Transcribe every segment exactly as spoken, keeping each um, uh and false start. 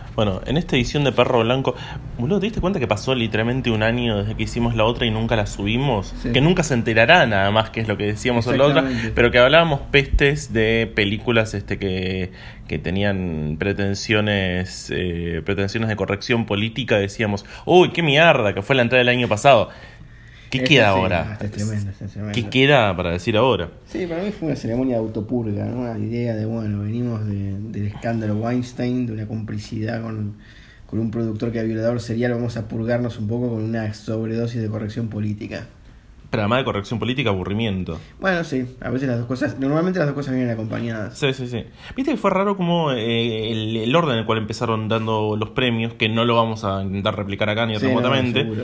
Bueno, en esta edición de Perro Blanco, boludo, ¿te diste cuenta que pasó literalmente un año desde que hicimos la otra y nunca la subimos? Sí. Que nunca se enterará nada más que es lo que decíamos en la otra, pero que hablábamos pestes de películas este que, que tenían pretensiones eh, pretensiones de corrección política. Decíamos, uy, qué mierda, que fue la entrada del año pasado. ¿Qué Este queda sí, ahora? este es tremendo, este es tremendo. ¿Qué queda para decir ahora? Sí, para mí fue una ceremonia de autopurga, ¿no? Una idea de, bueno, venimos de, del escándalo Weinstein, de una complicidad con, con un productor que era violador serial, vamos a purgarnos un poco con una sobredosis de corrección política. Pero además de corrección política, aburrimiento. Bueno, sí, a veces las dos cosas, normalmente las dos cosas vienen acompañadas. Sí, sí, sí. Viste que fue raro como eh, el, el orden en el cual empezaron dando los premios, que no lo vamos a intentar replicar acá ni Sí, remotamente. no, seguro.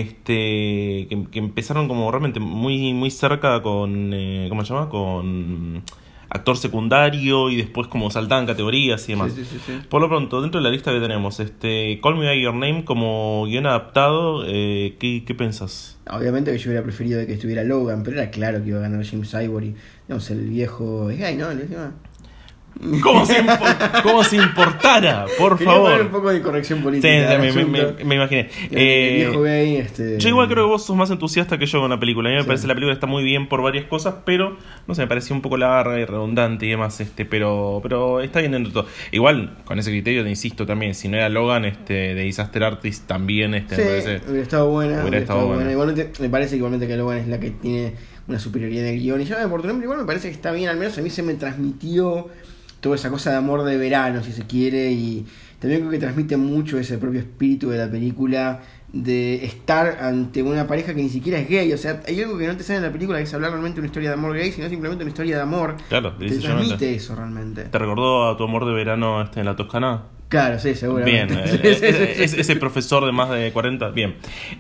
este que, que empezaron como realmente muy muy cerca con, eh, ¿cómo se llama? Con actor secundario y después como saltaban categorías y demás. Sí, sí, sí, sí. Por lo pronto, dentro de la lista que tenemos, este Call Me By Your Name como guión adaptado, eh, ¿qué, qué pensás? Obviamente que yo hubiera preferido que estuviera Logan, pero era claro que iba a ganar James Ivory. Digamos, el viejo es gay, ¿no? El viejo... ¿Cómo se, impo- ¿Cómo se importara? Por Quería poner favor. un poco de corrección Sí, política. sí, me, al me, asunto. me, me imaginé. El Eh, viejo gay, este... Yo igual creo que vos sos más entusiasta que yo con la película. A mí me Sí. parece que la película está muy bien por varias cosas, pero no sé, me parecía un poco larga y redundante y demás, este, pero, pero está bien dentro de todo. Igual, con ese criterio te insisto también, si no era Logan, este, de Disaster Artist también, este, Sí, me parece. hubiera estado buena. Hubiera Hubiera estado estado buena. buena. Igualmente, me parece que igualmente que Logan es la que tiene una superioridad en el guión. Y ya por tu nombre, igual me parece que está bien. Al menos a mí se me transmitió toda esa cosa de amor de verano, si se quiere. Y también creo que transmite mucho ese propio espíritu de la película, de estar ante una pareja que ni siquiera es gay. O sea, hay algo que no te sale en la película, que es hablar realmente de una historia de amor gay, sino simplemente una historia de amor. Claro, Te decisivamente. transmite eso realmente. ¿Te recordó a tu amor de verano este, en la Toscana? Claro, sí, seguramente. Bien, eh, eh, es- ese profesor de más de cuarenta, bien.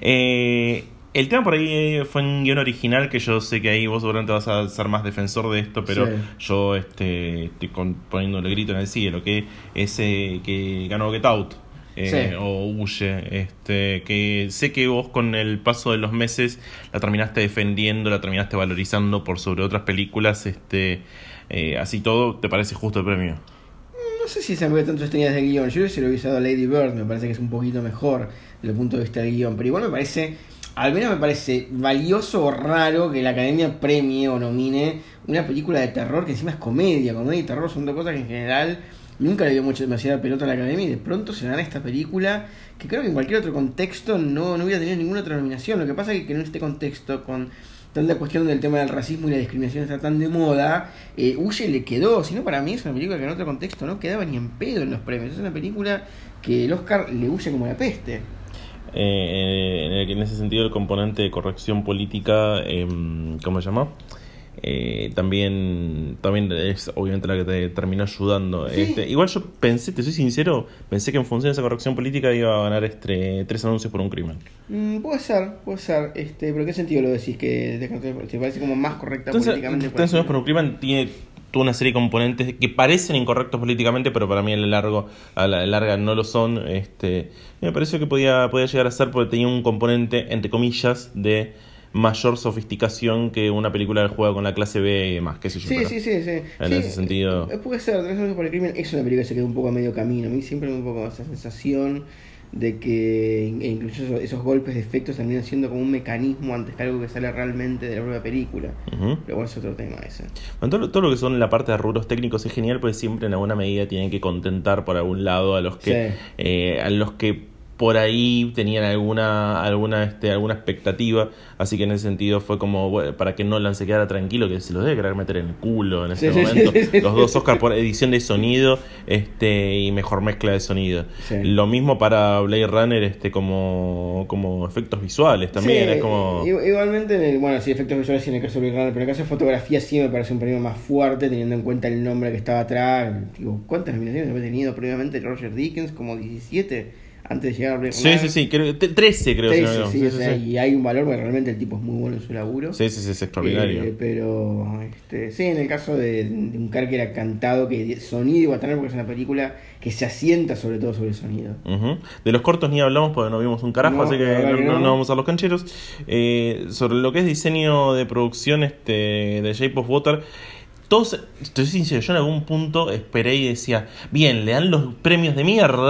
Eh, el tema por ahí eh, fue un guión original, que yo sé que ahí vos seguramente vas a ser más defensor de esto, pero Sí. yo este, estoy con, poniendo el grito en el cielo, que ese que ganó Get Out. Eh, Sí. o Huye, este, que sé que vos con el paso de los meses la terminaste defendiendo, la terminaste valorizando por sobre otras películas, este, eh, así todo, ¿te parece justo el premio? No sé si se me ve tanto tenías de guión. Yo hubiese revisado a Lady Bird, me parece que es un poquito mejor desde el punto de vista del guión. Pero igual me parece, al menos me parece valioso o raro que la Academia premie o nomine una película de terror que encima es comedia. Comedia y terror son dos cosas que en general nunca le dio mucha demasiada pelota a la Academia, y de pronto se gana esta película que creo que en cualquier otro contexto no, no hubiera tenido ninguna otra nominación. Lo que pasa es que en este contexto, con tanta cuestión del tema del racismo y la discriminación está tan de moda, eh, Huye le quedó. Si no, para mí es una película que en otro contexto no quedaba ni en pedo en los premios. Es una película que el Oscar le huye como la peste. Eh, en, el, en ese sentido, el componente de corrección política, eh, ¿cómo se llama? Eh, también también es obviamente la que te terminó ayudando. Sí. Este, igual yo pensé, te soy sincero, pensé que en función de esa corrección política iba a ganar este, tres anuncios por un crimen. Mm, puede ser, puede ser. Este, pero ¿en qué sentido lo decís? Que te, te parece como más correcta Entonces, políticamente. tres anuncios por un crimen tiene toda una serie de componentes que parecen incorrectos políticamente, pero para mí a la largo a la larga no lo son. Este, me pareció que podía podía llegar a ser, porque tenía un componente entre comillas de mayor sofisticación que una película del juego con la clase B y demás, qué sé yo. Sí, pero sí, sí, sí. en Sí, ese sentido. eh, Puede ser, Tres años por el crimen es una película que se quedó un poco a medio camino. A mí siempre me da un poco esa sensación de que e incluso esos, esos golpes de efectos terminan siendo como un mecanismo antes que algo que sale realmente de la propia película. Uh-huh. Pero bueno, es otro tema ese. Bueno, todo, todo lo que son la parte de rubros técnicos es genial, porque siempre en alguna medida tienen que contentar por algún lado a los que Sí. eh, a los que por ahí tenían alguna alguna este alguna expectativa, así que en ese sentido fue como, bueno, para que Nolan se quedara tranquilo, que se los debe querer meter en el culo en ese Sí, sí, momento. sí, sí, Los sí. dos Oscar por edición de sonido este y mejor mezcla de sonido. Sí. Lo mismo para Blade Runner, este como como efectos visuales también. Sí, Es como i- igualmente, en el- bueno, sí, efectos visuales sí en el caso de Blade Runner, pero en el caso de fotografía sí me parece un premio más fuerte, teniendo en cuenta el nombre que estaba atrás. Digo, ¿cuántas nominaciones había tenido previamente Roger Dickens? Como diecisiete antes de llegar a Blade sí, Runner. sí, sí, creo, te- trece creo. si no me Sí, equivoco. sí, Sí, o sí, sea, sí. y hay un valor porque realmente el tipo es muy bueno en su laburo. Sí, sí, sí, es extraordinario. Eh, pero este, sí, en el caso de, de un car que era cantado, que sonido iba a tener, porque es una película que se asienta sobre todo sobre el sonido. Uh-huh. De los cortos ni hablamos porque no vimos un carajo, No, así que la verdad no, que no- no. no vamos a los cancheros. Eh, sobre lo que es diseño de producción este de Shape of Water, todos, estoy sincero, yo en algún punto esperé y decía, bien, le dan los premios de mierda,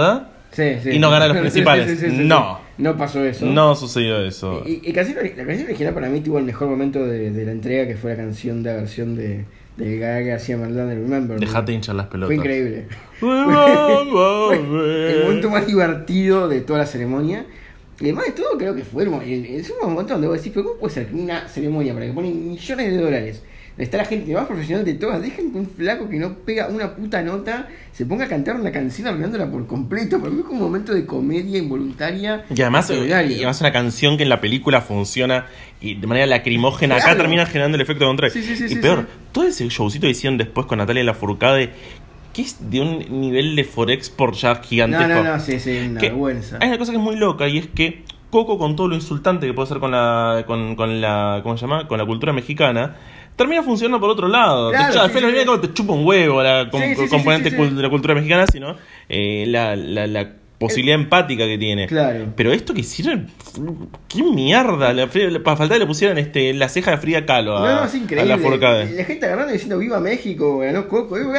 Sí, sí. Y no gana los principales. Sí, sí, sí, sí, no. Sí. No pasó eso. No sucedió eso. Y, y canción, la canción original para mí tuvo el mejor momento de, de la entrega, que fue la canción de la versión de, de Gael García Mardán de Remember. Dejate hinchar las pelotas. Fue increíble. Fue el momento más divertido de toda la ceremonia. Y además de todo, creo que fue es un momento donde vos decís, pero ¿cómo puede ser que una ceremonia para que ponen millones de dólares, está la gente más profesional de todas, dejen que un flaco que no pega una puta nota se ponga a cantar una canción arruinándola por completo? Para mí es un momento de comedia involuntaria. Y además, y además una canción que en la película funciona y de manera lacrimógena, claro. Acá termina generando el efecto contrario. Sí, sí, sí, y sí, peor, sí. todo ese showcito que hicieron después con Natalia Lafourcade, que es de un nivel de Forexport ya gigantesco. No, no, no, sí, sí, una vergüenza. Hay una cosa que es muy loca y es que Coco, con todo lo insultante que puede ser con la con, con la ¿cómo se llama? Con la cultura mexicana, termina funcionando por otro lado. Claro, te, sí, sí, sí, sí. Como te chupa un huevo la com, sí, sí, componente sí, sí, sí, sí. de la cultura mexicana, sino eh, la, la, la posibilidad el, empática que tiene. Claro. Pero esto que hicieron, qué mierda. La, la, para faltar le pusieran este, la ceja de Frida Kahlo a, no, no, es increíble. a la Forcade. La gente agarrando y diciendo viva México, ganó Coco. ¡No!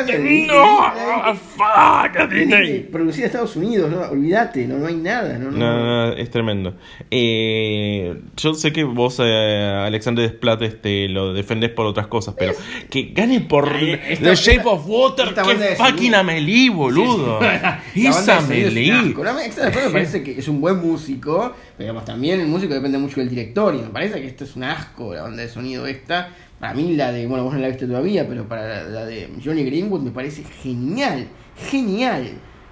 ¡Fuck! Disney. Producida en Estados Unidos, no, olvídate, no, no hay nada. No, no, no, no es tremendo. Eh, yo sé que vos, eh, Alexander Desplat, este, lo defendés por otras cosas, pero es, que gane por ay, esta, The Shape esta, of Water, que fucking Amelie, boludo. Sí, sí. Esa Amelie. Me parece que es un buen músico, pero además también el músico depende mucho del director, y me parece que esto es un asco, la banda de sonido esta. Para mí la de, bueno, vos no la viste todavía, pero para la, la de Johnny Greenwood me parece genial, genial.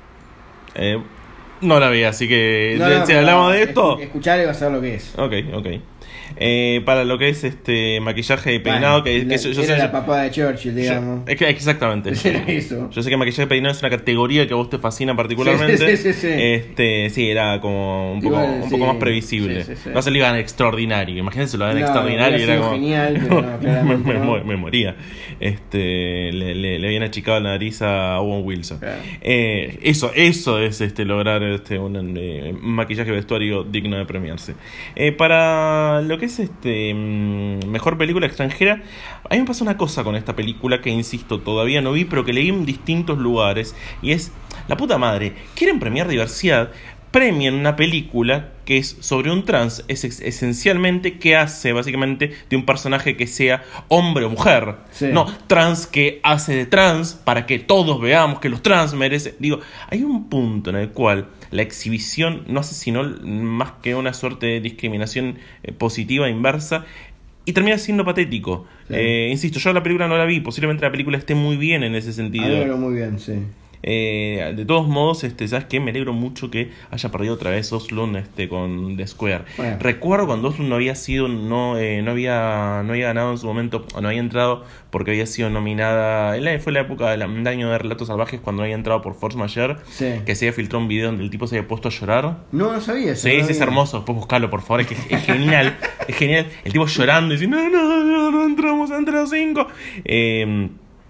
Eh, no la vi, así que no, no, si hablamos de esto, escuchar y vas a ver lo que es. Ok, ok. Eh, para lo que es este maquillaje y peinado, bueno, que, que la, yo, yo era sé, la papada de Churchill, digamos. Yo, exactamente. Era eso. Yo sé que maquillaje y peinado es una categoría que a vos te fascina particularmente. Sí, sí, sí, sí. Este, sí, era como un poco, Igual, un poco sí, más previsible. Sí, sí, sí. No se le iban extraordinario. Imagínense, lo dan no, extraordinario. Era como genial, pero no, me, me, no. me moría. Este, le, le, le habían achicado la nariz a Owen Wilson. Claro. Eh, eso, eso es este lograr este un eh, maquillaje vestuario digno de premiarse. Eh, para lo que es este mejor película extranjera, a mí me pasa una cosa con esta película que, insisto, todavía no vi, pero que leí en distintos lugares, y es, la puta madre, quieren premiar diversidad, premian una película que es sobre un trans, es ex- esencialmente que hace básicamente de un personaje que sea hombre o mujer, sí. No trans que hace de trans para que todos veamos que los trans merecen. Digo, hay un punto en el cual la exhibición no hace sino más que una suerte de discriminación eh, positiva inversa, y termina siendo patético. Sí. Eh, insisto, yo la película no la vi, posiblemente la película esté muy bien en ese sentido. Pero muy bien, sí. Eh, de todos modos, este, ¿sabes qué? Me alegro mucho que haya perdido otra vez Oslund este, con The Square. Bueno. Recuerdo cuando Oslund no había sido, no, eh, no había, no había ganado en su momento, o no había entrado porque había sido nominada. Fue la época del año de Relatos Salvajes, cuando había entrado por Force Majeure, sí. Que se había filtrado un video donde el tipo se había puesto a llorar. No, no sabía eso. Sí, no sí, es hermoso. Después buscarlo, por favor. Es que es genial. Es genial. El tipo llorando y diciendo, no, no, no, no entramos entre los cinco. Eh.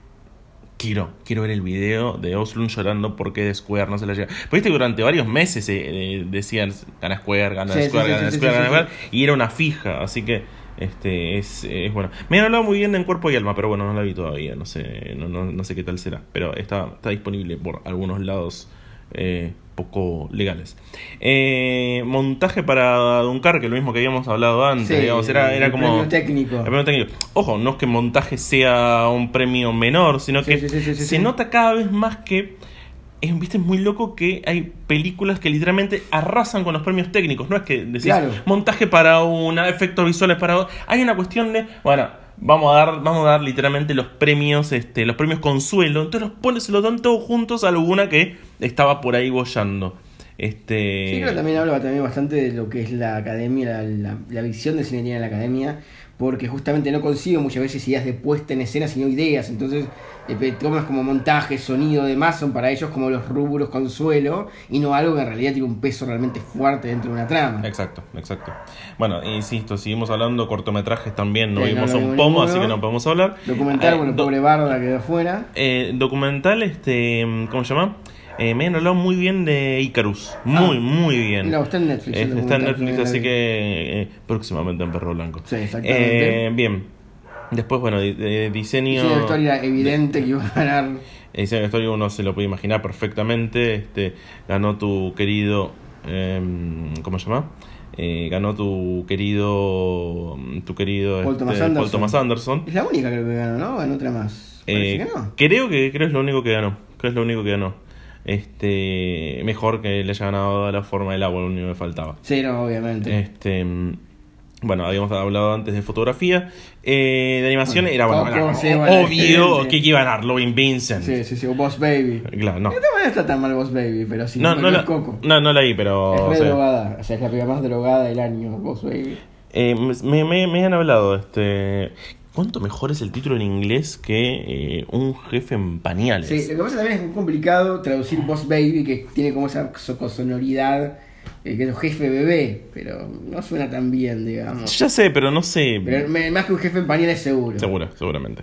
Quiero, quiero ver el video de Oslund llorando porque The Square no se la lleva. Porque viste que durante varios meses eh, eh, decían gana Square, gana sí, Square, sí, gana sí, Square, sí, gana sí, Square, sí. Y era una fija, así que este es, es bueno. Me han hablado muy bien de En Cuerpo y Alma, pero bueno, no la vi todavía, no sé, no, no, no sé qué tal será. Pero está, está disponible por algunos lados eh, poco legales. Eh, montaje para Dunkerque, lo mismo que habíamos hablado antes, sí, digamos, era, era el como premio técnico. El premio técnico. Ojo, no es que montaje sea un premio menor, sino que sí, sí, sí, sí, se sí. nota cada vez más que es, viste, es muy loco que hay películas que literalmente arrasan con los premios técnicos. No es que decís claro. montaje para una, efectos visuales para otra. Hay una cuestión de, bueno, vamos a dar, vamos a dar literalmente los premios, este, los premios consuelo. Entonces los pones, se los dan todos juntos a alguna que estaba por ahí boyando. Este... Sí, pero también habla también bastante de lo que es la academia, la, la, la visión de cine en la academia, porque justamente no consigue muchas veces ideas de puesta en escena, sino ideas. Entonces, eh, tomas como montaje, sonido, demás, son para ellos como los rubros consuelo, y no algo que en realidad tiene un peso realmente fuerte dentro de una trama. Exacto, exacto. Bueno, insisto, seguimos hablando cortometrajes también, no sí, vimos no, no, un pomo, ninguno. Así que no podemos hablar. Documental, eh, bueno, do- pobre Barda quedó afuera. Eh, documental, este, ¿cómo se llama? Eh, me han hablado muy bien de Icarus. Muy, ah, muy bien. No, está en Netflix. Eh, está en Netflix, así que eh, próximamente en Perro Blanco. Sí, exactamente. Eh, bien. Después, bueno, de, de diseño... Sí, la historia evidente de, que iba a ganar. edición de vestuario uno se lo puede imaginar perfectamente. Este, ganó tu querido, eh, ¿cómo se llama? Eh, ganó tu querido, tu querido Paul, este, Thomas Anderson. Paul Thomas Anderson. Es la única creo que ganó, ¿no? Ganó otra más. Eh, que no. Creo que creo es lo único que ganó. Creo es lo único que ganó. Este, mejor que le haya ganado de la forma del agua, lo único que faltaba. Sí, no, obviamente. Este, bueno, habíamos hablado antes de fotografía, eh, de animación, Bueno, era, bueno, ¿cómo- era cómo se llama la obvio gente? que iba a ganar Robin Vincent. Sí, sí, sí, o Boss Baby. Claro, no. De esta manera está tan mal Boss Baby, pero sí, No, no, es la, Coco. no, no la vi, pero. Es o re sea, drogada, o sea, es la piba más drogada del año, Boss Baby. eh, me, me, me han hablado, este. ¿Cuánto mejor es el título en inglés que eh, un jefe en pañales? Sí, lo que pasa también es muy complicado traducir Boss Baby, que tiene como esa sonoridad, eh, que es un jefe bebé, pero no suena tan bien, digamos. Ya sé, pero no sé. Pero me- más que un jefe en pañales seguro. Seguro, seguramente.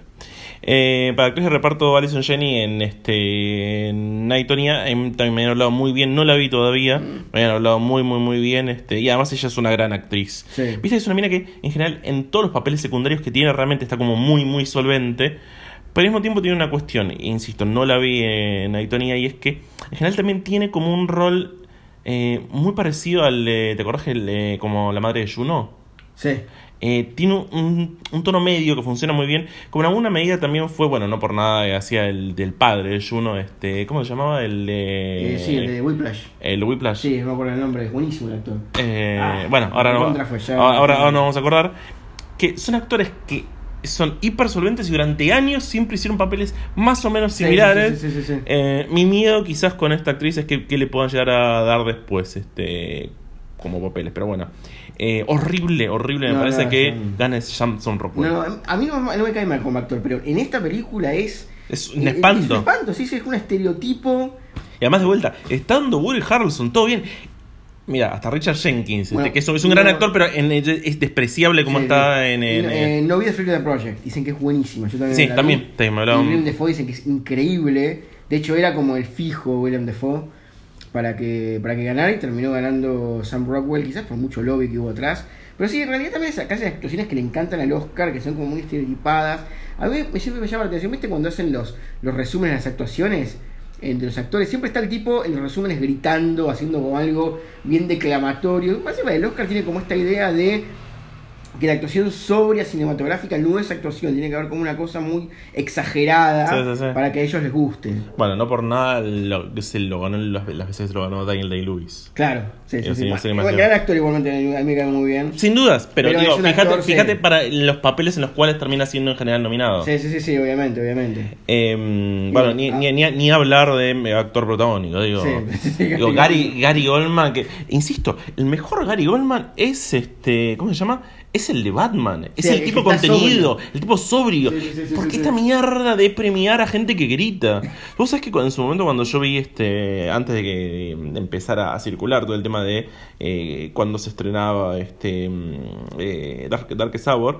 Eh, para actriz de reparto, Alison Jenny en este en Nightonia, em, también me han hablado muy bien, no la vi todavía, Mm. me han hablado muy muy muy bien, este, y además ella es una gran actriz. Sí. Viste que es una mina que en general en todos los papeles secundarios que tiene realmente está como muy muy solvente, pero al mismo tiempo tiene una cuestión, insisto, no la vi en Nightonia, y es que en general también tiene como un rol eh, muy parecido al de, ¿te acordás el, eh, como la madre de Juno? Sí. Eh, tiene un, un tono medio que funciona muy bien. Como en alguna medida también fue, bueno, no por nada, eh, hacía el del padre de Juno, este, ¿cómo se llamaba? El de. Eh, sí, el de Whiplash. El de Whiplash. Sí, no me acuerdo el nombre, es buenísimo el actor. Eh, Ah, bueno, ahora no, contra fue ya. ahora, ahora no vamos a acordar. Que son actores que son hiper solventes y durante años siempre hicieron papeles más o menos Sí, similares. sí, sí, sí, sí, sí. Eh, mi miedo quizás con esta actriz es que, que le puedan llegar a dar después, este, como papeles. Pero bueno, eh, horrible, horrible. Me No, parece no, que son- gane Samson Rockwell. No, a mí no, no me cae mal como actor, pero en esta película es. Es un espanto. Es un espanto, sí, sí, es un estereotipo. Y además de vuelta, estando Woody Harrelson, todo bien. Mira, hasta Richard Jenkins, Bueno, este, que es, es un gran no- actor, pero en- es despreciable como Sí, está sí. en... en, No, en- eh, no vi The Freedom Project, dicen que es buenísima. Yo también Sí, la vi. también, también me hablaban. Y Willem Dafoe dicen que es increíble. De hecho, era como el fijo Willem Dafoe para que, para que ganara, y terminó ganando Sam Rockwell, quizás por mucho lobby que hubo atrás. Pero sí, en realidad también es casi las actuaciones que le encantan al Oscar, que son como muy estereotipadas. A mí me- siempre me llama la atención, ¿viste? Cuando hacen los, los resúmenes de las actuaciones entre los actores, siempre está el tipo en los resúmenes gritando, haciendo como algo bien declamatorio. Más allá, el Oscar tiene como esta idea de que la actuación sobria cinematográfica no es actuación, tiene que haber como una cosa muy exagerada Sí, sí, sí. para que a ellos les guste. Bueno, no por nada lo, se lo ganó las, las veces que lo ganó Daniel Day-Lewis. Claro, sí, sí, El sí. señor Bueno, Cinema bueno, Hero. gran actor igualmente, a mí me cae muy bien. Sin dudas, pero, Pero digo, es un fíjate, actor, sí. fíjate para los papeles en los cuales termina siendo en general nominado. Sí, sí, sí, sí, obviamente, obviamente. Eh, bueno, ni, ah. ni, ni, ni hablar de actor protagónico, digo, Sí, sí, digo Gary Gary, Gary Oldman, que, insisto, el mejor Gary Oldman es este, ¿cómo se llama? Es el de Batman, es Sí, el el tipo que está contenido, sobrio. el tipo sobrio. Sí, sí, sí, sí, ¿Por sí, qué sí. esta mierda de premiar a gente que grita? Vos sabés que cuando- en su momento cuando yo vi este, antes de que empezara a circular todo el tema de eh, cuando se estrenaba este mm, eh, Dark, Darkest Hour,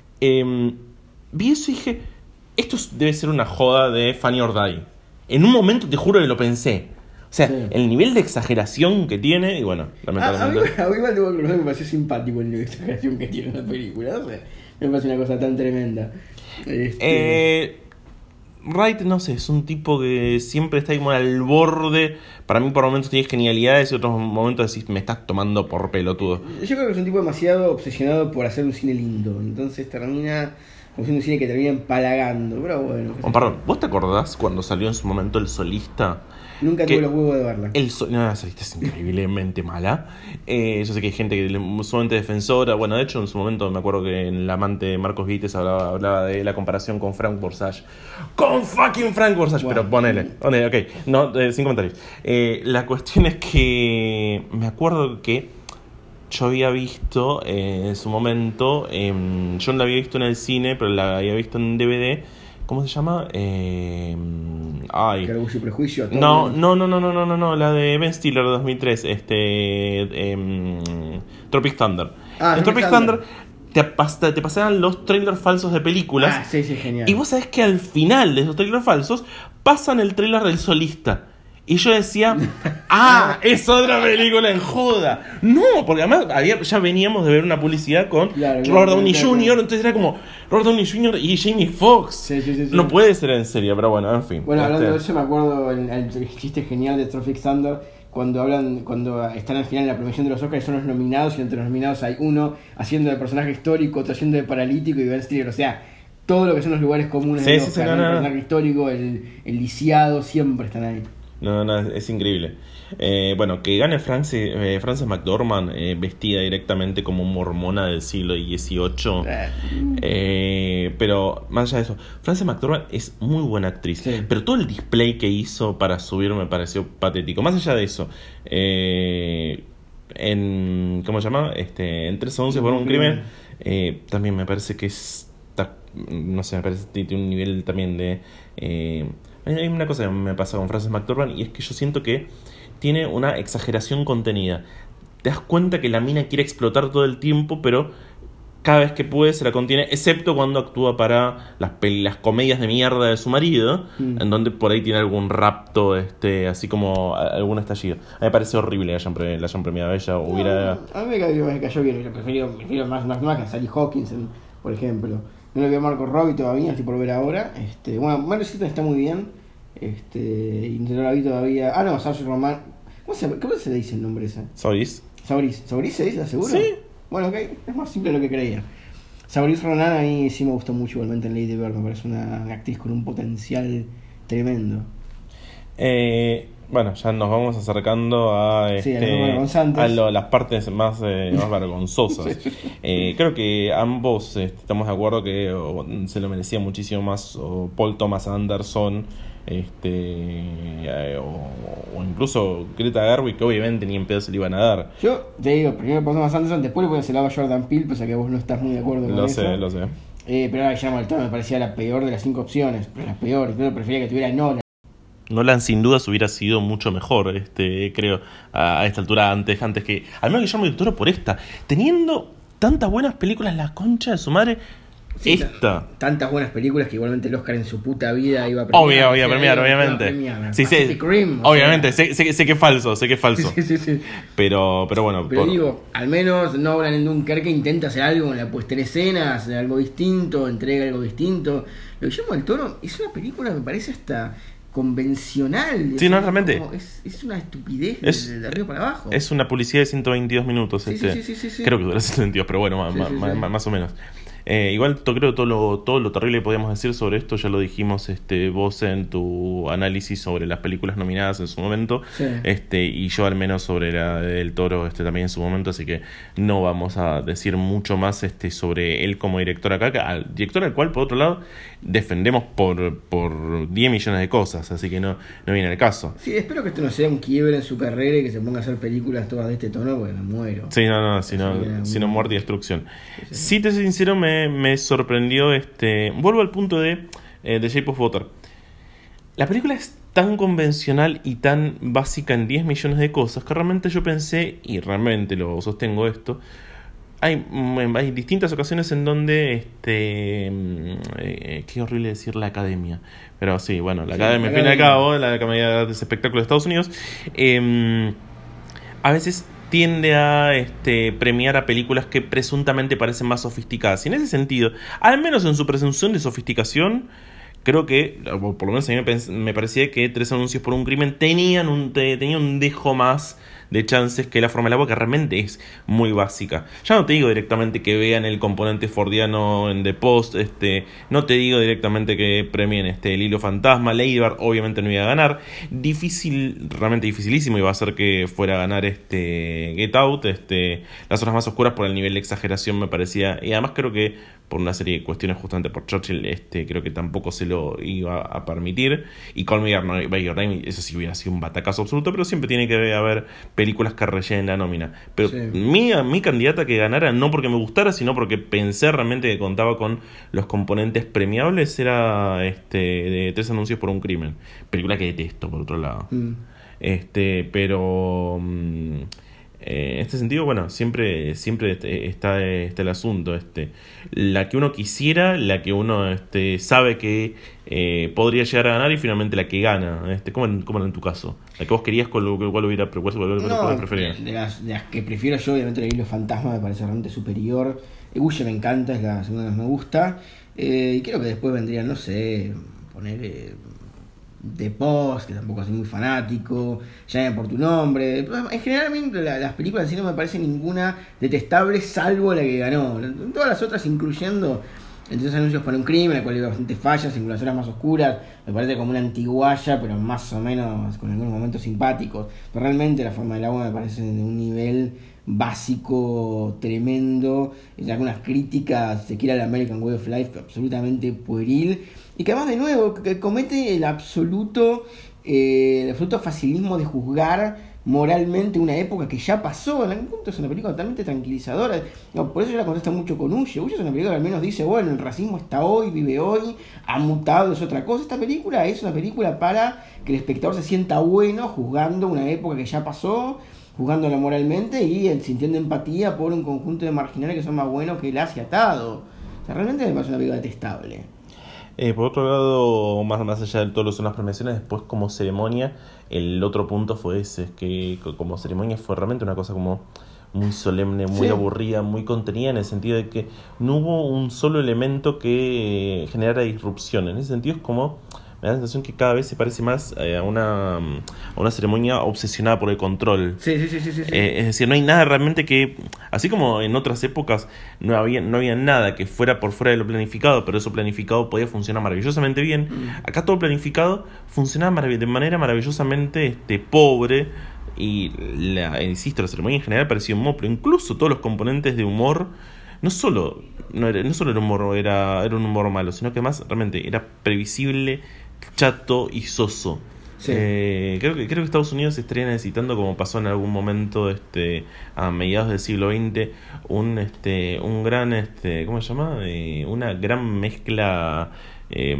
eh, vi eso y dije, esto debe ser una joda de Funny or Die. En un momento te juro que lo pensé. O sea, Sí. el nivel de exageración que tiene, y bueno, Ah, a, mí, lamentablemente. a mí igual tengo que reconocer que me pareció simpático el nivel de exageración que tiene la película. O sea, me parece una cosa tan tremenda. Este, Eh, Wright, no sé, es un tipo que siempre está ahí como al borde. Para mí por momentos tiene genialidades y otros momentos decís, me estás tomando por pelotudo. Yo creo que es un tipo demasiado obsesionado por hacer un cine lindo. Entonces termina como siendo un cine que termina empalagando. Pero bueno. qué sé Oh, yo. perdón, ¿vos te acordás cuando salió en su momento El Solista? Nunca que- tuve los huevos de verla. El so- no, esa lista es increíblemente mala. Eh, yo sé que hay gente que le- sumamente defensora. Bueno, de hecho, en su momento me acuerdo que en El amante de Marcos Vites hablaba, hablaba de la comparación con Frank Borsage. ¡Con fucking Frank Borsage! Wow. Pero ponele, ponele, ok. No, eh, sin comentarios. Eh, la cuestión es que me acuerdo que yo había visto eh, en su momento, eh, yo no la había visto en el cine, pero la había visto en D V D. ¿Cómo se llama? Eh, ay. Orgullo y Prejuicio. todo No, bien. no, no, no, no, no, no, no, la de Ben Stiller de dos mil tres, este, em, Tropic Thunder. Ah, en Tropic Tropic Thunder te, pas- te pasaban los trailers falsos de películas. Ah, sí, sí, genial. Y vos sabés que al final de esos trailers falsos pasan el trailer del Solista. Y yo decía, ah, es otra película en joda. No, porque además había, ya veníamos de ver una publicidad con claro, Robert claro, Downey claro, junior claro. Entonces era como Robert Downey junior y Jamie Foxx. Sí, sí, sí, sí. No puede ser en serio, pero bueno, en fin. Bueno, hablando Este- de eso, me acuerdo el, el chiste genial de Tropic Thunder cuando hablan, cuando están al final en la premiación de los Oscars, son los nominados, y entre los nominados hay uno haciendo de personaje histórico, otro haciendo de paralítico y Ben Stiller. O sea, todo lo que son los lugares comunes Sí, del sí, Oscar, sí, no, ¿no? El no, no. personaje histórico, el, el lisiado, siempre están ahí. No, no, es, es increíble. Eh, bueno, que gane Frances, eh, Frances McDormand eh, vestida directamente como mormona del siglo dieciocho. Eh, pero más allá de eso, Frances McDormand es muy buena actriz. Sí. Pero todo el display que hizo para subir me pareció patético. Más allá de eso, eh, en ¿cómo se llama? Este, en Tres anuncios por un crimen, eh, también me parece que es, ta- no sé, me parece que tiene un nivel también de eh, hay una cosa que me pasa con Frances McDormand, y es que yo siento que tiene una exageración contenida. Te das cuenta que la mina quiere explotar todo el tiempo, pero cada vez que puede se la contiene, excepto cuando actúa para las, pel- las comedias de mierda de su marido, Mm. en donde por ahí tiene algún rapto, este, así como a- algún estallido. A mí me parece horrible que hayan pre- la hayan premiado a ella. Hubiera... No, a mí me cayó, me cayó bien, yo prefiero, prefiero más, más, más que a Sally Hawkins, en- por ejemplo. No lo vi a Marco Robbie todavía, estoy por ver ahora. Este, bueno, Mario Zeta está muy bien. Este, y no la vi todavía. Ah, no, Saoirse Ronan. ¿Cómo se, ¿Cómo se le dice el nombre ese? ¿Sabéis? Sauris. ¿Sauris se dice, seguro? Sí. Bueno, ok, es más simple de lo que creía. Saoirse Ronan a mí sí me gustó mucho igualmente en Lady Bird, me parece una actriz con un potencial tremendo. Eh, bueno, ya nos vamos acercando a, Sí, a este, las más vergonzantes. a lo- las partes más, eh, más vergonzosas. Eh, creo que ambos eh, estamos de acuerdo que o, se lo merecía muchísimo más o Paul Thomas Anderson, este eh, o, o incluso Greta Gerwig, que obviamente ni en pedo se le iban a dar. Yo te digo, primero pasamos más Anderson, después le voy a hacer la Jordan Peele, pese a que vos no estás muy de acuerdo con Lo eso. sé, lo sé. Eh, pero ahora Guillermo del Toro me parecía la peor de las cinco opciones, pero la peor, incluso prefería que tuviera Nolan. Nolan sin dudas hubiera sido mucho mejor, este, creo, a, a esta altura, antes, antes que. Al menos Guillermo del Toro por esta. Teniendo tantas buenas películas, la concha de su madre. Sí, esta. t- Tantas buenas películas que igualmente el Oscar en su puta vida iba a premiar. Obvio, obvio, O sea, premiar, iba a obviamente. premiar. Sí, sí. Pacific Rim, o Obviamente, sea. sé, sé, sé que es falso, sé que es falso. Sí, sí, sí. Pero, pero bueno. Pero por- digo, al menos Nolan en Dunkerque intenta hacer algo en la puesta en escena, hacer algo distinto, entrega algo distinto. Lo que Guillermo del Toro es una película, me parece hasta convencional. Sí, Es no, como- realmente. Es, es una estupidez Es- de, de arriba para abajo. Es una publicidad de ciento veintidós minutos. Sí, este. sí, sí, sí, sí. Creo que dura ciento veintidós, pero bueno, más, Sí, sí, más, sí. más- más o menos. Eh, igual to- creo que todo lo, todo lo terrible que podíamos decir sobre esto ya lo dijimos este, vos en tu análisis sobre las películas nominadas en su momento, Sí. este y yo al menos sobre la del Toro este, también en su momento, así que no vamos a decir mucho más este, sobre él como director acá, que al director al cual por otro lado defendemos por, por diez millones de cosas, así que no, no viene al caso. Sí, espero que esto no sea un quiebre en su carrera y que se ponga a hacer películas todas de este tono, porque me muero. Sí, no, no, sino, Sí, era sino muy- muerte y destrucción. Sí, sí. Si te soy sincero, me, me sorprendió este. Vuelvo al punto de eh, The Shape of Water. La película es tan convencional y tan básica en diez millones de cosas que realmente yo pensé, y realmente lo sostengo esto. Hay, mm, hay distintas ocasiones en donde este mm, eh, qué horrible decir la academia, pero sí, bueno, la Sí, academia, la al fin y al academia. cabo, la Academia de Artes y Espectáculos de Estados Unidos, eh, a veces tiende a este, premiar a películas que presuntamente parecen más sofisticadas. Y en ese sentido, al menos en su presunción de sofisticación, creo que, o por lo menos a mí me, pens- me parecía que Tres anuncios por un crimen tenían un, te- tenía un dejo más de chances que La forma del agua, que realmente es muy básica. Ya no te digo directamente que vean el componente fordiano en The Post, este, no te digo directamente que premien este, El hilo fantasma. Lady Bird obviamente no iba a ganar. Difícil, realmente dificilísimo iba a ser que fuera a ganar este Get Out, este, Las horas más oscuras, por el nivel de exageración me parecía, y además creo que por una serie de cuestiones justamente por Churchill, este, creo que tampoco se lo iba a permitir. Y Call Me by Your Name, eso sí hubiera sido un batacazo absoluto, pero siempre tiene que haber películas que rellenen la nómina. Pero Sí. mi, mi candidata que ganara, no porque me gustara, sino porque pensé realmente que contaba con los componentes premiables, era este de Tres anuncios por un crimen. Película que detesto, por otro lado. Mm. Este, pero... mm, Eh, en este sentido, bueno, siempre, siempre este, está, está el asunto. Este, la que uno quisiera, la que uno este, sabe que eh, podría llegar a ganar y finalmente la que gana. Este, ¿cómo, en, ¿Cómo en tu caso? La que vos querías, ¿cuál, cuál hubiera cuál, cuál, No, cuál preferirías? de las, de las que prefiero yo, obviamente la Los Fantasmas me parece realmente superior. Huye me encanta, es la segunda que más me gusta. Eh, y creo que después vendrían, no sé, poner eh, The Post, que tampoco soy muy fanático, Llame por tu nombre. En general a mí la, las películas en sí no me parece ninguna detestable salvo la que ganó. Todas las otras, incluyendo Entre dos anuncios para un crimen, la cual hay bastante fallas, Singulaciones más oscuras, me parece como una antiguaya, pero más o menos con algunos momentos simpáticos. Pero realmente La Forma del Agua me parece de un nivel básico tremendo, en algunas críticas se quiere al American Way of Life absolutamente pueril, y que además de nuevo que comete el absoluto eh, el absoluto facilismo de juzgar moralmente una época que ya pasó. En algún punto es una película totalmente tranquilizadora. No, por eso yo la contesto mucho con Huye. Huye es una película que al menos dice, bueno, el racismo está hoy, vive hoy, ha mutado, es otra cosa. Esta película es una película para que el espectador se sienta bueno juzgando una época que ya pasó, juzgándola moralmente y sintiendo empatía por un conjunto de marginales que son más buenos que el Asia atado. O sea, realmente me parece una película detestable. Eh, por otro lado, más, más allá de todo lo que son las premiaciones, después como ceremonia, el otro punto fue ese, que como ceremonia fue realmente una cosa como muy solemne, muy sí. aburrida, muy contenida, en el sentido de que no hubo un solo elemento que generara disrupción. En ese sentido es como, me da la sensación que cada vez se parece más eh, a una a una ceremonia obsesionada por el control. Sí, sí, sí, sí, sí. Eh, es decir, no hay nada realmente que, así como en otras épocas no había no había nada que fuera por fuera de lo planificado, pero eso planificado podía funcionar maravillosamente bien. Mm. Acá todo planificado funcionaba marav- de manera maravillosamente este pobre. Y la, insisto, la ceremonia en general parecía un moplo. Incluso todos los componentes de humor, no solo no era, no solo el humor era, era un humor malo, sino que además realmente era previsible, chato y soso. Sí. Eh, creo que creo que Estados Unidos estaría necesitando, como pasó en algún momento este a mediados del siglo veinte, un este un gran este ¿cómo se llama? Eh, una gran mezcla eh,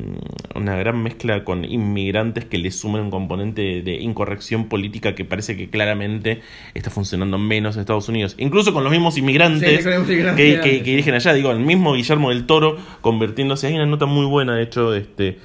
una gran mezcla con inmigrantes que le sumen un componente de, de incorrección política que parece que claramente está funcionando menos en Estados Unidos, incluso con los mismos inmigrantes, sí, que, que, que, que dirigen allá. Digo, el mismo Guillermo del Toro convirtiéndose. Hay una nota muy buena, de hecho, este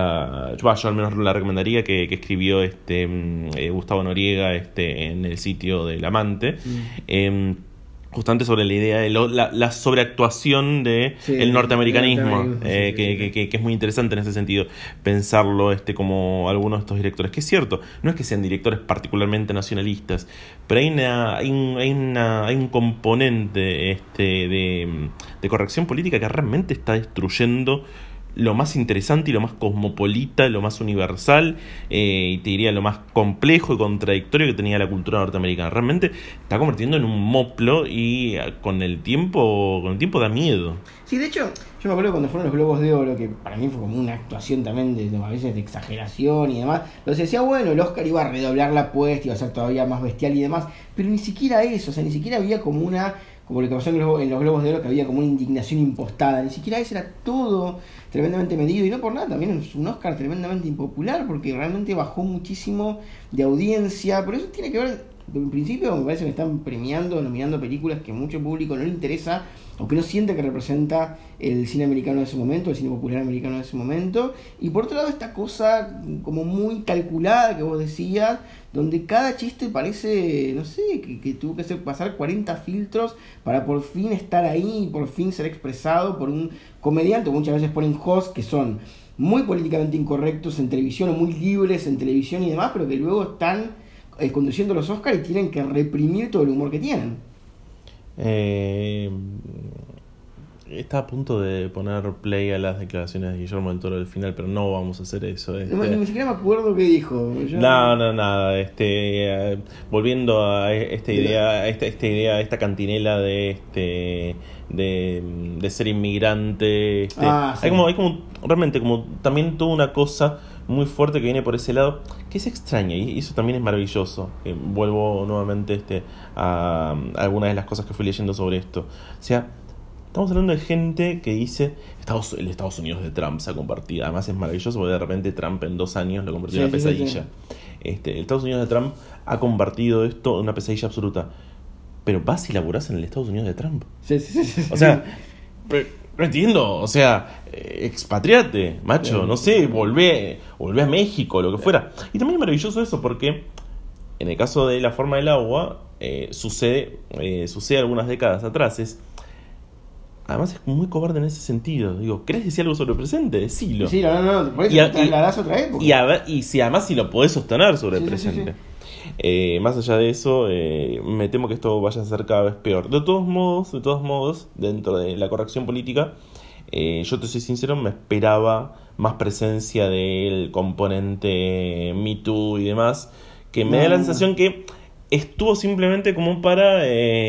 la yo, yo al menos la recomendaría, que, que escribió este eh, Gustavo Noriega este en el sitio del Amante. Mm. eh, justamente sobre la idea de lo, la, la sobreactuación de sí, el norteamericanismo, el eh, sí, que, sí. Que, que es muy interesante en ese sentido pensarlo este como algunos de estos directores, que es cierto, no es que sean directores particularmente nacionalistas, pero hay una, hay un, hay una, hay un componente este de, de corrección política que realmente está destruyendo lo más interesante y lo más cosmopolita, lo más universal, eh, y te diría lo más complejo y contradictorio que tenía la cultura norteamericana. Realmente está convirtiendo en un moplo y con el tiempo con el tiempo da miedo. Sí, de hecho, yo me acuerdo cuando fueron los Globos de Oro, que para mí fue como una actuación también de, de a veces de exageración y demás. Lo se decía, bueno, el Oscar iba a redoblar la apuesta, iba a ser todavía más bestial y demás, pero ni siquiera eso, o sea, ni siquiera había como una, como lo que pasó en los, en los Globos de Oro, que había como una indignación impostada, ni siquiera eso, era todo tremendamente medido, y no por nada, también es un Oscar tremendamente impopular, porque realmente bajó muchísimo de audiencia, pero eso tiene que ver, en principio me parece que están premiando, nominando películas que a mucho público no le interesa, o que no siente que representa el cine americano de ese momento, el cine popular americano de ese momento, y por otro lado esta cosa como muy calculada que vos decías, donde cada chiste parece, no sé, que, que tuvo que hacer pasar cuarenta filtros para por fin estar ahí y por fin ser expresado por un comediante. Muchas veces ponen hosts que son muy políticamente incorrectos en televisión o muy libres en televisión y demás, pero que luego están eh, conduciendo los Oscars y tienen que reprimir todo el humor que tienen. Eh, está a punto de poner play a las declaraciones de Guillermo del Toro del final, pero no vamos a hacer eso. Este. No, ni siquiera me acuerdo qué dijo. Yo... No, no, nada. Este, uh, volviendo a esta idea, a esta, esta idea, esta cantinela de este, de, de ser inmigrante. Este, ah, sí. Hay como, hay como realmente como también toda una cosa muy fuerte que viene por ese lado, que es extraña, y eso también es maravilloso. Eh, vuelvo nuevamente este a, a algunas de las cosas que fui leyendo sobre esto. O sea, estamos hablando de gente que dice Estados, el Estados Unidos de Trump se ha convertido. Además es maravilloso porque de repente Trump en dos años lo convirtió sí, en una pesadilla. Sí, sí. este, Estados Unidos de Trump ha convertido esto en una pesadilla absoluta. Pero vas y laburás en el Estados Unidos de Trump. Sí, sí, sí, sí. O sea, no entiendo, o sea, expatriate, macho, no sé, volvé, volvé a México, lo que fuera. Y también es maravilloso eso porque en el caso de La forma del agua, eh, sucede, eh, sucede algunas décadas atrás. Es, además es muy cobarde en ese sentido. Digo, ¿querés decir algo sobre el presente? Decilo. Sí, no, no, no, por eso y, a, trasladás otra época. Y, a, y si además si lo podés sostener sobre sí, el sí, presente. Sí, sí. Eh, más allá de eso, eh, me temo que esto vaya a ser cada vez peor. De todos modos, de todos modos, dentro de la corrección política, eh, yo te soy sincero, me esperaba más presencia del componente Me Too y demás, que me no, da la no, sensación no. que estuvo simplemente como para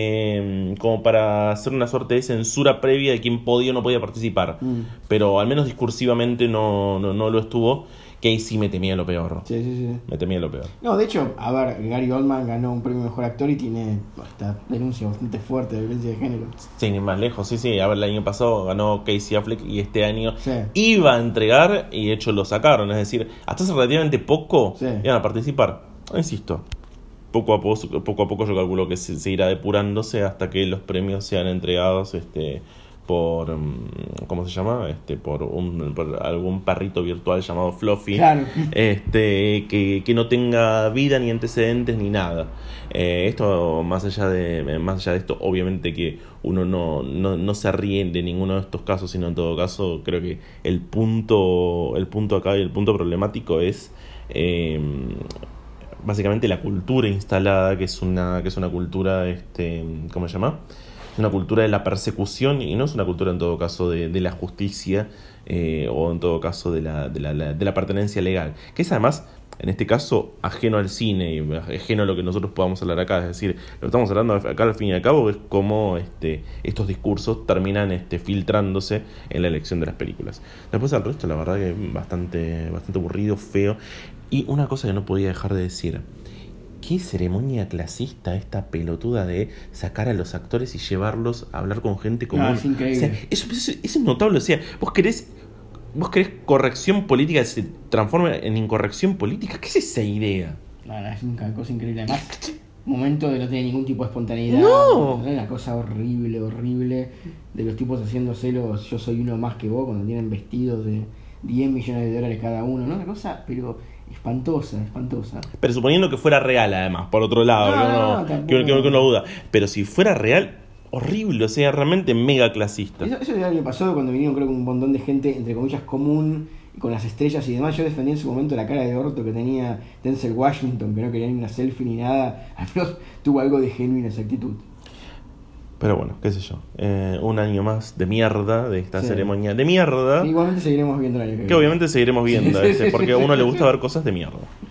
eh, como para hacer una suerte de censura previa de quién podía o no podía participar, Mm. pero al menos discursivamente no, no, no lo estuvo, que ahí sí me temía lo peor. Sí, sí, sí. Me temía lo peor. No, de hecho, a ver, Gary Oldman ganó un premio Mejor Actor y tiene esta denuncia bastante fuerte de violencia de género. Sin ir más lejos, sí, sí. A ver, el año pasado ganó Casey Affleck y este año Sí. iba a entregar y de hecho lo sacaron. Es decir, hasta hace relativamente poco Sí. iban a participar. Insisto, poco a poco, poco a poco yo calculo que se, se irá depurándose hasta que los premios sean entregados este por ¿cómo se llama? Este por un por algún perrito virtual llamado Fluffy. Claro. Este que, que no tenga vida ni antecedentes ni nada. Eh, esto más allá de más allá de esto, obviamente que uno no, no, no se ríe de ninguno de estos casos, sino en todo caso creo que el punto el punto acá y el punto problemático es eh, básicamente la cultura instalada, que es una que es una cultura este ¿cómo se llama? Es una cultura de la persecución y no es una cultura en todo caso de, de la justicia eh, o en todo caso de la, de, la, de la pertenencia legal, que es además en este caso ajeno al cine y ajeno a lo que nosotros podamos hablar acá. Es decir, lo que estamos hablando acá al fin y al cabo es cómo este, estos discursos terminan este, filtrándose en la elección de las películas. Después al resto la verdad que es bastante, bastante aburrido, feo. Y una cosa que no podía dejar de decir: qué ceremonia clasista esta pelotuda de sacar a los actores y llevarlos a hablar con gente común. No, es increíble. O sea, eso, eso, eso es notable. O sea, vos querés, vos querés corrección política que se transforme en incorrección política. ¿Qué es esa idea? No, no, es una cosa increíble. Además, momento de no tener ningún tipo de espontaneidad. No. Es una cosa horrible, horrible. De los tipos haciéndose los yo soy uno más que vos cuando tienen vestidos de diez millones de dólares cada uno, ¿no? Una cosa, pero espantosa, espantosa. Pero suponiendo que fuera real, además, por otro lado, No, que, uno, no, tampoco. que, que, que uno duda. Pero si fuera real, horrible, o sea, realmente mega clasista. Eso, eso ya me pasó cuando vinieron, creo que un montón de gente, entre comillas, común, con las estrellas y demás. Yo defendí en su momento la cara de orto que tenía Denzel Washington, que no quería ni una selfie ni nada. Al menos tuvo algo de genuina esa actitud. Pero bueno, qué sé yo. Eh, un año más de mierda, de esta Sí. ceremonia de mierda. Igualmente seguiremos viendo el año que viene. Que obviamente seguiremos viendo, Sí, este, sí, porque sí, a uno sí, le sí. gusta ver cosas de mierda.